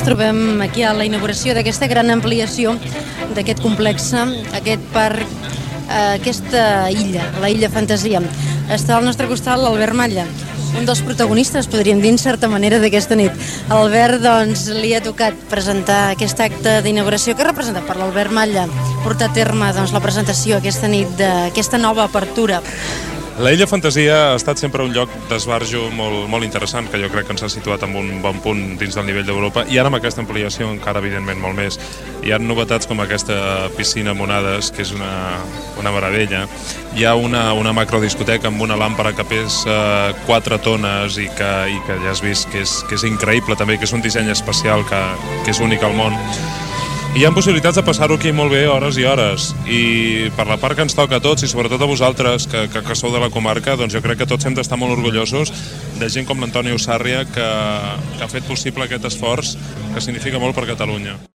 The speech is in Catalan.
trobem aquí a la inauguració d'aquesta gran ampliació d'aquest complex, aquest parc, aquesta illa, la Illa Fantasia. Està al nostre costat l'Albert Malla, un dels protagonistes, podríem dir, en certa manera, d'aquesta nit. A l'Albert, doncs, li ha tocat presentar aquest acte d'inauguració. Què representa per l'Albert Malla portar a terme, doncs, la presentació aquesta nit d'aquesta nova apertura? La Illa Fantasia ha estat sempre un lloc d'esbarjo molt interessant, que jo crec que ens ha situat en un bon punt dins del nivell d'Europa, i ara amb aquesta ampliació encara, evidentment, molt més. Hi ha novetats com aquesta piscina amb onades, que és una meravella. Hi ha una macrodiscoteca amb una làmpara que pesa 4 tones i que ja has vist que és increïble també, que és un disseny especial que és únic al món. I hi ha possibilitats de passar-ho aquí molt bé hores i hores, i per la part que ens toca a tots i sobretot a vosaltres que sou de la comarca, doncs jo crec que tots hem d'estar molt orgullosos de gent com l'Antoni Usàrria que ha fet possible aquest esforç que significa molt per Catalunya.